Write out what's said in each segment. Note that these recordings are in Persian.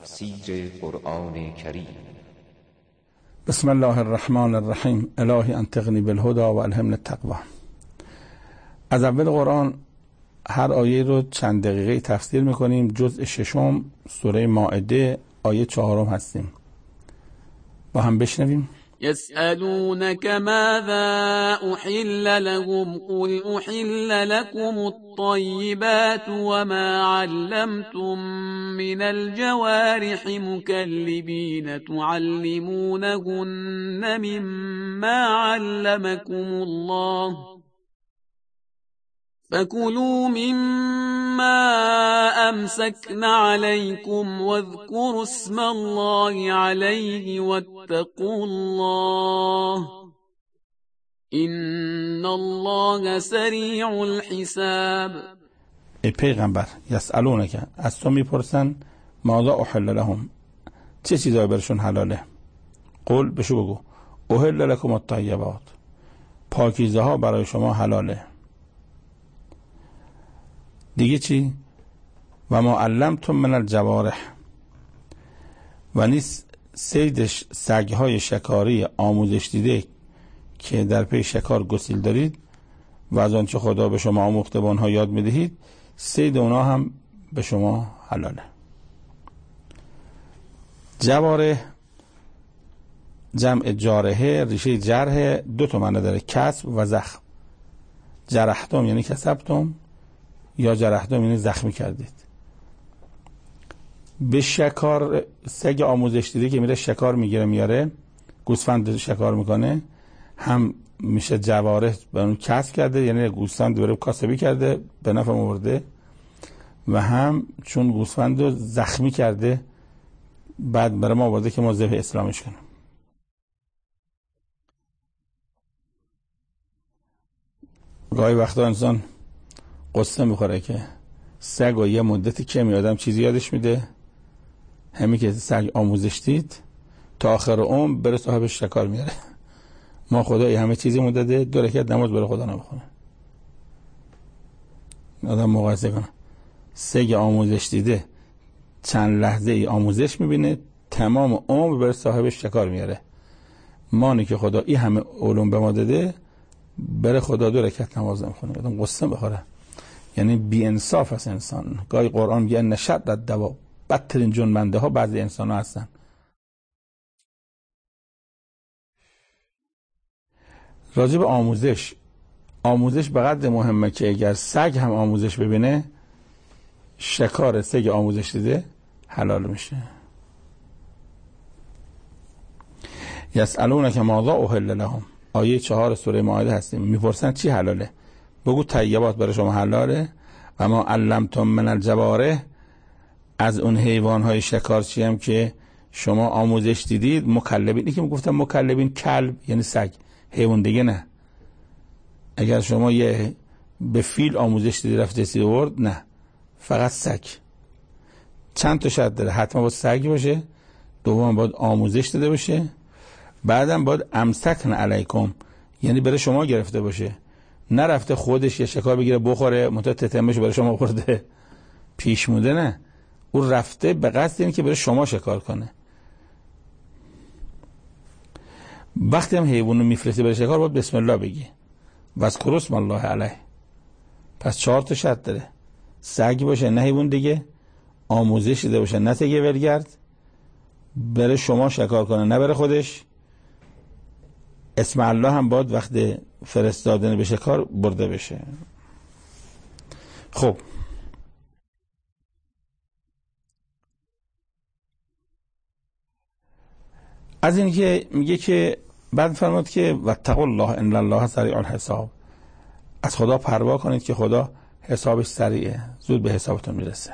تفسیر قرآن کریم. بسم الله الرحمن الرحیم. الهی انطقنی بالهدى و الهمنی التقوی. از اول قرآن هر آیه رو چند دقیقه تفسیر میکنیم. جزء ششم سوره مائده آیه 4 هستیم. با هم بشنویم. يسألونك ماذا أحل لهم قل أحل لكم الطيبات وما علمتم من الجوارح مكلبين تعلمونهن مما علمكم الله فكلوا مما أمسكن عليكم واذكروا اسم الله عليه واتقوا الله إن الله سریع الحساب. ای پیغمبر، یسألونک، از تو میپرسن ماذا احل لهم، چه چیزایی برشون حلاله؟ قل، بشو بگو احل لکم الطیبات، پاکیزه ها برای شما حلاله. دیگه چی؟ و ما علمتم من الجوارح، و نیست صیدش سگهای شکاری آموزش دیده که در پی شکار گسیل دارید و از آنچه خدا به شما آموخته به آنها یاد میدهید، صید اونا هم به شما حلاله. جوارح جمع جارحه، ریشه جرح، دو تا معنی داره، کسب و زخم. جرحتم یعنی کسبتم، یا جرحتم یعنی زخمی کردید. به شکار، سگ آموزش دیده که میره شکار میگیره میاره، گوسفند شکار میکنه، هم میشه جوارح به اون کسب کرده، یعنی گوسفند بره کاسبی کرده به نفع آورده، و هم چون گوسفند رو زخمی کرده بعد برای ما آورده که ما ذبح اسلامش کنیم. گاهی وقتا انسان قصه میخوره که سگ و یه مدتی که آدم چیزی یادش میده، همین که سگ آموزش دید تا آخر عمر بره صاحبش شکار میاره. ما خدا همه چیزی مدده، 2 رکعت نماز برای خدا نمیخونه. آدم مقایسه کنه، سگ آموزش دیده چند لحظه ای آموزش میبینه، تمام عمر بره صاحبش شکار میاره. مانی که خدا این همه علوم به ما داده، بره خدا 2 رکعت نماز نمیخونه. آدم قصه بخوره. یعنی بی انصاف است انسان. گاهی قرآن میگه نشد الدوا، بدترین جنبنده ها بعضی انسان ها هستن. راجب آموزش به قدر مهمه که اگر سگ هم آموزش ببینه، شکار سگ آموزش دیده حلال میشه. یسألونک ماذا احل لهم، آیه 4 سوره مائده هستیم. میپرسن چی حلاله؟ بگو طیبات برای شما حلاله. و ما علمتم من الجوارح، از اون حیوانهای شکارچی هم که شما آموزش دیدید. مکلبین، این که میگفتم مکلبین کلب یعنی سگ، حیوان دیگه نه. اگر شما یه به فیل آموزش دیدی رفته سی آورد، نه، فقط سگ. چند تا شرط داره، حتما باید سگ باشه، دوم باید آموزش داده باشه، بعدم باید امسکن علیکم، یعنی برای شما گرفته باشه، نرفته خودش یه شکار بگیره بخوره منتها تتمش برای شما برده پیش موده. نه، او رفته به قصد اینه که برای شما شکار کنه. وقتی هم حیوان رو میفرستی برای شکار باید بسم الله بگی، واذکروا اسم الله علیه. پس 4 تا شرط داره، سگ باشه نه حیوان دیگه، آموزش دیده باشه نه سگ ولگرد، برای شما شکار کنه نه برای خودش، اسم الله هم باید وقت فرستادن به شکار برده بشه. خب از این که میگه که بعد فرمود که واتقوا الله ان الله سریع الحساب، از خدا پروا کنید که خدا حسابش سریعه، زود به حسابتون میرسه.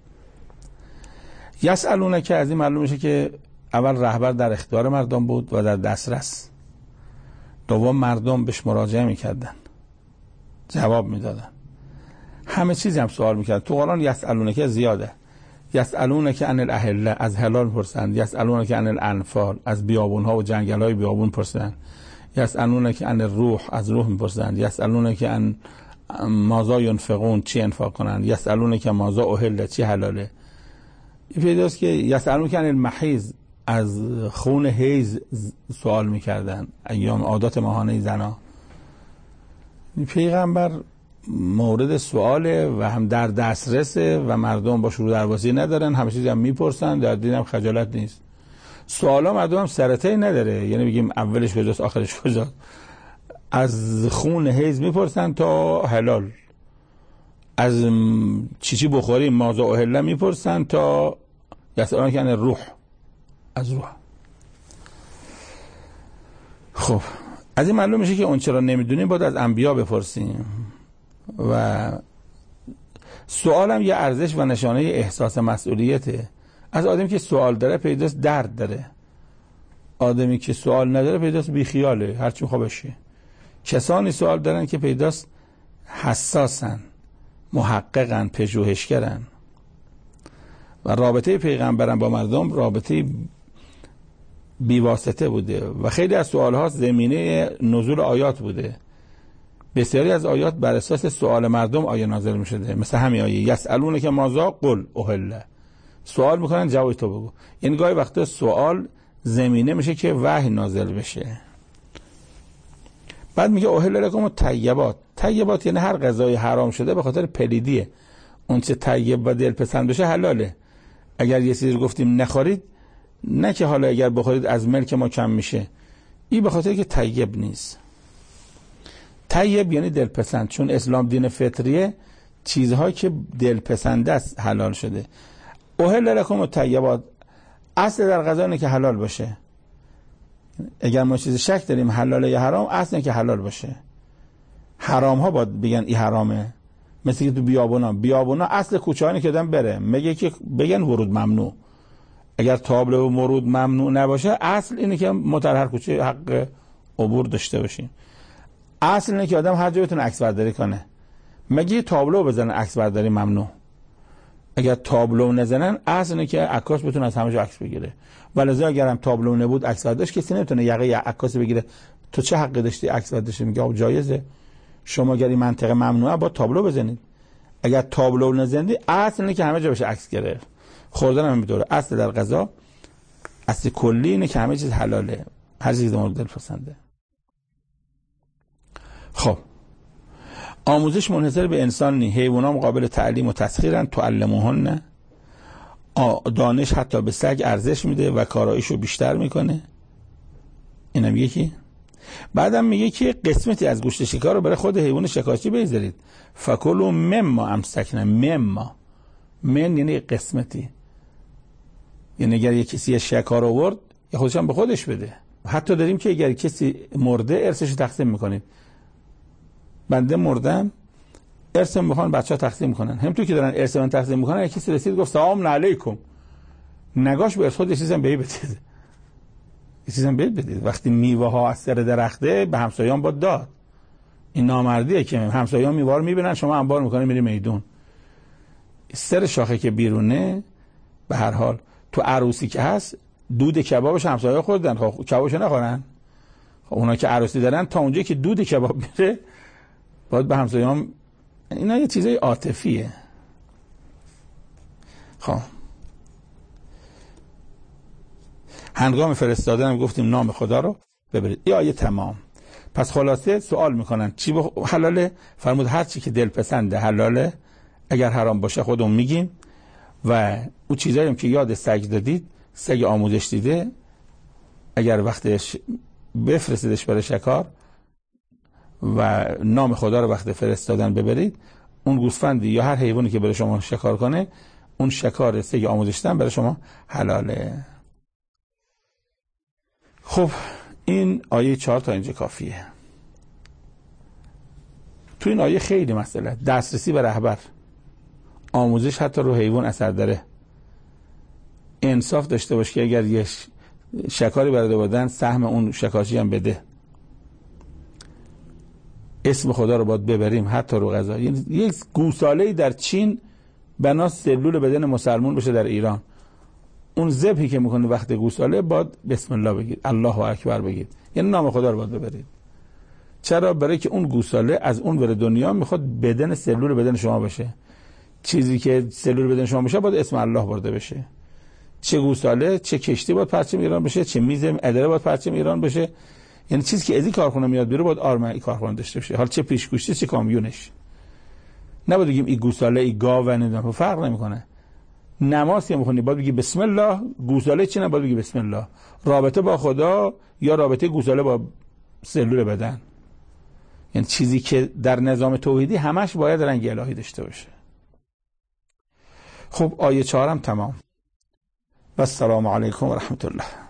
یسألونک، از این معلوم میشه که اول رهبر در اختیار مردم بود و در دسترس، دوم مردم بهش مراجعه میکردن، جواب میدادن، همه چیزی هم سوال میکردن. تو قرآن یسألونک زیاده. یسألونک عن الاهله، از حلال پرسند. یسألونک عن الانفال، از بیابونها و جنگل‌های بیابون پرسند. یسألونک عن الروح، از روح میپرسند. یسألونک عن ماذا ينفقون، چی انفاق کنند. یسألونک ماذا احل، چی حلاله. پیداست که یسألون کن المحیض، از خون حیض سوال میکردن، ایام عادات ماهانه زنا. پیغمبر مورد سواله و هم در دسترسه و مردم با شروع درواسی ندارن، همه چیزی هم میپرسن، در دین هم خجالت نیست. سوالا مردم هم سرطه‌ای نداره، یعنی بگیم اولش کجاست آخرش کجاست. از خون حیض میپرسن تا حلال، از چی بخوریم مازا اهله میپرسن تا یسألون کن روح، از روح. خب از این معلوم میشه که اون چرا نمیدونیم باید از انبیا بپرسیم. و سوالم یه ارزش و نشانه احساس مسئولیته. از آدمی که سوال داره پیداست درد داره، آدمی که سوال نداره پیداست بیخیاله، هرچی میخواد بشه. کسانی سوال دارن که پیداست حساسن، محققن، پژوهشگرن. و رابطه پیغمبران با مردم رابطه بیواسطه بوده و خیلی از سوالها زمینه نزول آیات بوده. بسیاری از آیات بر اساس سوال مردم آیه نازل می شده، مثل همین آیه یسألون که مازا قل اهله، سوال میکنن جواب تو بگو. یعنی گاهی وقتا سوال زمینه میشه که وحی نازل بشه. بعد میگه اهل لکم الطیبات. طیبات یعنی هر غذای حرام شده به خاطر پلیدیه، اون چه طیب و دلپسند بشه حلاله. اگر یه چیزی گفتیم نخورید، نه که حالا اگر بخورید از ملک ما کم میشه، این به خاطر که طیب نیست. طیب یعنی دلپسند، چون اسلام دین فطریه، چیزهایی که دلپسند است حلال شده. اهل لکم الطیبات، اصل در غذا اینه که حلال باشه. اگر ما چیز شک داریم حلاله یا حرام، اصل اینه که حلال باشه. حرام ها باید بگن این حرامه، مثل که تو بیابونا اصل کوچه هایی که دادن بره، میگه که بگن ورود ممنوع. اگر تابلو و ورود ممنوع نباشه، اصل اینه که ما در هر کوچه حق عبور داشته باشیم. اصل اینه که آدم هر جا بتونه عکس برداری کنه. مگه تابلو بزنن عکس برداری ممنوع؟ اگر تابلو نزنن، اصل اینه که عکاس بتونه از همه جا عکس بگیره. ولذا اگر هم تابلو نبود عکس برداشت، کسی نمیتونه یقه عکاس بگیره. تو چه حقی داشتی عکس برداشتی؟ میگه آب جایزه. شما اگر این منطقه ممنوعه با تابلو بزنید. اگر تابلو نزنید، اصل اینه که همه جا بشه عکس گرفت. خوردن هم اینطوره. اصل در غذا، اصل کلی اینه که همه چیز حلاله، هر چیز مورد دل پسنده. خب آموزش منحصر به انسان نی، حیوانات قابل تعلیم و تسخیرن، تعلموهن. دانش حتی به سگ ارزش میده و کاراییشو بیشتر میکنه. اینم یکی. بعدم میگه که قسمتی از گوشت شکار رو برای خود حیوان شکارچی بگذارید. فکلوا مما امسکنا. مما، من یعنی قسمتی، یعنی اگر یک کسی شکار آورد، یا خودش هم به خودش بده. حتی داریم که اگر کسی مرده ارثش تقسیم میکنید. بنده مردم، ارثم بخوان بچه‌ها تقسیم میکنن. هم تو که دارن ارث من تقسیم میکنن، کسی رسید گفت سلام علیکم، نگاش به ارث خود یه چیزی هم به بدید، یه چیزی هم به بدید. وقتی میوه ها از سر درخته، به همسایه‌ام با داد. این نامردیه که همسایه‌ها میوه رو میبینن، شما انبار میکنید میری میدون. سر شاخه که بیرونه، به هر حال تو عروسی که هست، دود کبابش همسایه‌ها خوردن، خب کبابش نخورن. خب اونا که عروسی دارن، تا اونجایی که دود کباب میره باید به همسایه‌ام. اینا یه چیزای عاطفیه. خب هنگام فرستادن هم گفتیم نام خدا رو ببرید. این آیه تمام. پس خلاصه سوال میکنن چی حلاله؟ فرمود هر چی که دل پسنده حلاله، اگر حرام باشه خودمون میگیم. و اون چیزایی هم که یاد سگ دادید، سگ آموزش دیده، اگر وقتش بفرستیدش برای شکار و نام خدا رو وقت فرستادن ببرید، اون گوسفندی یا هر حیوانی که برای شما شکار کنه، اون شکار سگ آموزش دادن برای شما حلاله. خب این آیه 4 تا اینجا کافیه. تو این آیه خیلی مسئله، دسترسی به رهبر، آموزش حتی رو حیوان اثر داره. انصاف داشته باش که اگر یه شکاری برده بودن، سهم اون شکارچی هم بده. اسم خدا رو باید ببریم حتی رو غذا. یک گوساله‌ای در چین بنا سلول بدن مسلمان بشه در ایران، اون ذبحی که میکنه وقت گوساله باید بسم الله بگید، الله اکبر بگید، یعنی نام خدا رو باید ببرید. چرا؟ برای که اون گوساله از اون ور دنیا میخواد بدن سلول بدن شما بشه. چیزی که سلول بدن شما بشه باید اسم الله برده بشه. چه گوساله، چه کشتی باید پرچم ایران بشه، چه میز اداره باید پرچم ایران بشه. یعنی چیزی که از این کارخونه میاد بیرون باید آرمانی کارخونه داشته باشه، حالا چه پیشگوشتی چه کامیونش. نباید بگیم این گوساله این گاو نمیدونم، فرق نمیکنه. نماز که میخونی باید بگی بسم الله، گوساله چی نباید بگی بسم الله. رابطه با خدا یا رابطه گوساله با سلول بدن، یعنی چیزی که در نظام توحیدی همش باید رنگ الهی داشته باشه. خب آیه 4 هم تمام. و السلام علیکم و رحمت الله.